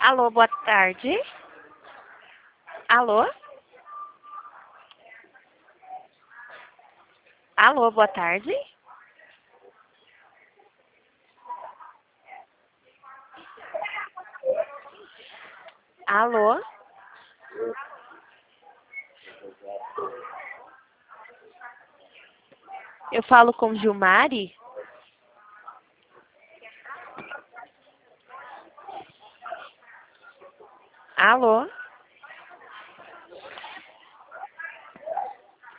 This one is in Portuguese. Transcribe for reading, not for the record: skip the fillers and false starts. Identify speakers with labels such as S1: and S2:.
S1: Alô, boa tarde. Alô? Alô, boa tarde. Alô? Eu falo com Gilmari? Alô?